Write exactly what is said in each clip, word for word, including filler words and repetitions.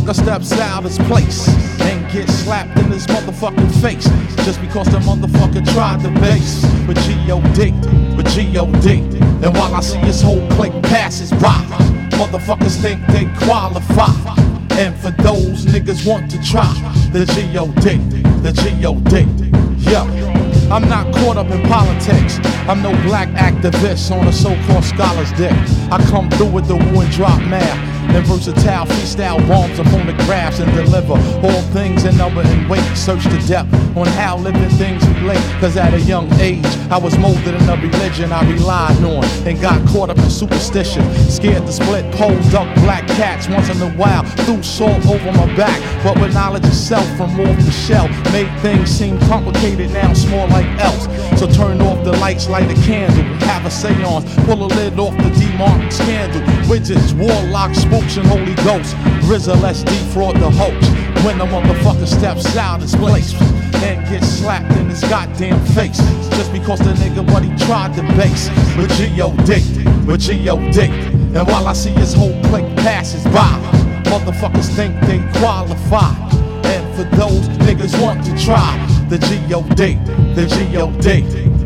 motherfucker steps out his place and gets slapped in his motherfucking face just because the motherfucker tried to base with G O D, with G O D. And while I see his whole clique passes by, motherfuckers think they qualify. And for those niggas want to try the G O D, the G O D. Yeah, I'm not caught up in politics. I'm no black activist on a so-called scholar's dick. I come through with the woo and drop math and versatile freestyle bombs of phonographs and deliver all things in number and weight. Search the depth on how living things relate. Cause at a young age, I was molded in a religion I relied on and got caught up in superstition. Scared to split poles, duck black cats once in a while. Threw salt over my back, but with knowledge of self from off the shelf made things seem complicated, now small like else. So turn off the lights, light a candle, have a seance, pull a lid off the demonic scandal. Witches, warlocks, spooks, and holy ghosts. R Z A, let's defraud the hoax. When the motherfucker steps out his place and gets slapped in his goddamn face just because the nigga what he tried to base with G O D, with G O D. And while I see his whole clique passes by, motherfuckers think they qualify. And for those niggas want to try the G O D, the G O D.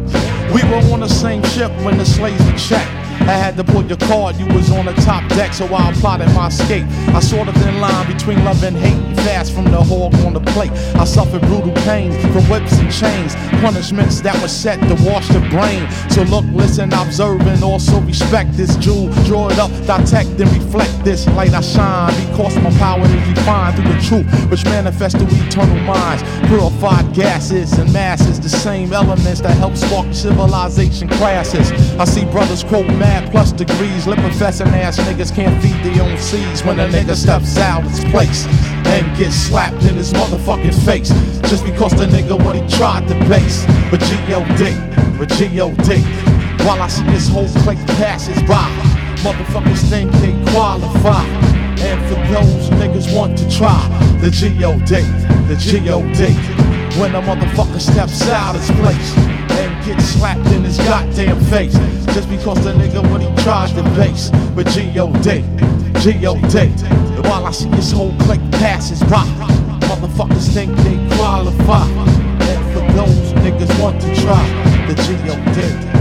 We were on the same ship when the slaves were checked. I had to pull your card, you was on the top deck, so I plotted my escape. I saw the thin line between love and hate, fast from the hog on the plate. I suffered brutal pain from whips and chains, punishments that were set to wash the brain. So look, listen, observe, and also respect this jewel. Draw it up, detect, and reflect this light I shine, because my power is refined through the truth, which manifests through eternal minds. Purified gases and masses, the same elements that help spark civilization classes. I see brothers quote mad plus degrees, lip professing ass niggas can't feed their own seeds. When a nigga steps out his place and gets slapped in his motherfucking face just because the nigga what he tried to base with G O D, with G O D. While I see his whole clique passes by, motherfuckers think they qualify. And for those niggas want to try the G O D, the G O D. When a motherfucker steps out his place and gets slapped in his goddamn face just because the nigga what he tried to base with G O D, G O D. And while I see his whole clique passes by, motherfuckers think they qualify. And for those niggas want to try the G O D.